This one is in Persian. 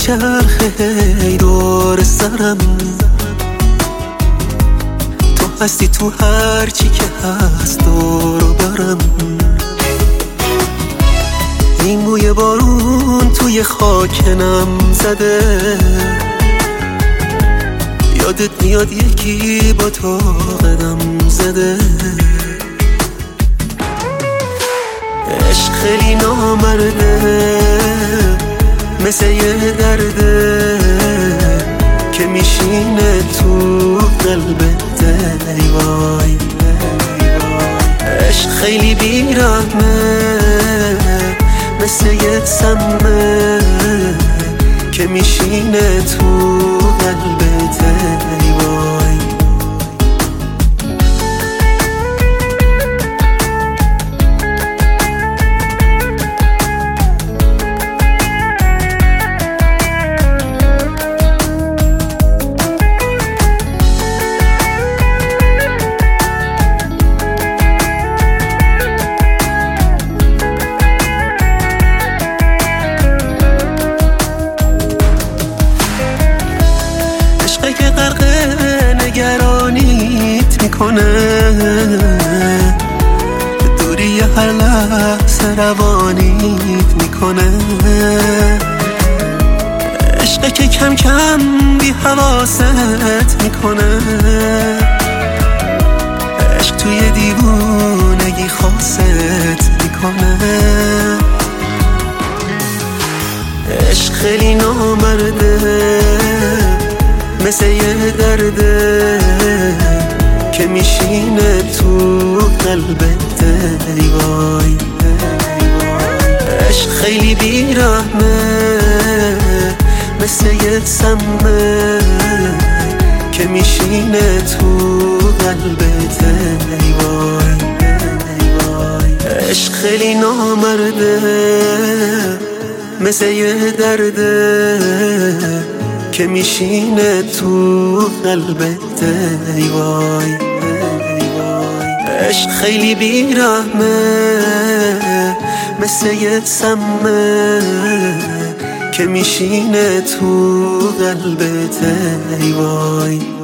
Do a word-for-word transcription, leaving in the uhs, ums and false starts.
میچرخه دور سرم، تو هستی تو هر چی که هست دور و برم. این بوی بارون توی خاکنم زده، یادت میاد یکی با تو قدم زده. عشق خیلی نامرده، مثل یه درده که میشینه تو قلبت. ای وای عشق خیلی بیرحمه، مثل یه سمه که میشینه تو قلبت. ای وای که غرق نگرانیت میکنه، دوری هر لحظه روانیت میکنه. عشقه که کم کم بی حواست میکنه، عشق توی دیوونگی خاصت میکنه. عشق خیلی نامرده، مثل یه درده که میشینه تو قلبت. ای وای عشق خیلی بیرحمه، مثل یه سمه که میشینه تو قلبت. ای وای عشق خیلی نامرده، مثل یه درده که میشینه تو قلبت. ای وای عشق خیلی بیرحمه، مثل یه سمه که میشینه تو قلبت. ای وای